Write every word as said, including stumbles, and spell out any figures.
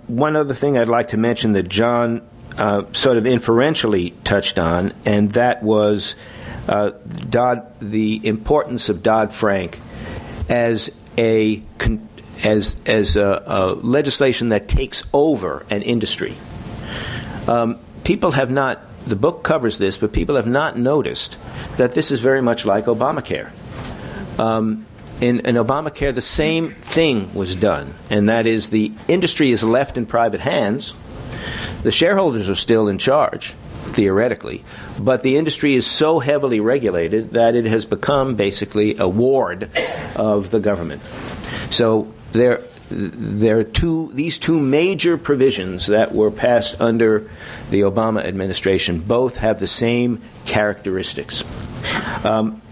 one other thing I'd like to mention that John uh, sort of inferentially touched on, and that was uh, Dodd, the importance of Dodd-Frank as a con- as as a, a legislation that takes over an industry. Um, people have not. The book covers this, but people have not noticed that this is very much like Obamacare. Um, in, in Obamacare, the same thing was done, and that is the industry is left in private hands. The shareholders are still in charge, theoretically, but the industry is so heavily regulated that it has become basically a ward of the government. So there, there are two, these two major provisions that were passed under the Obama administration both have the same characteristics. Um,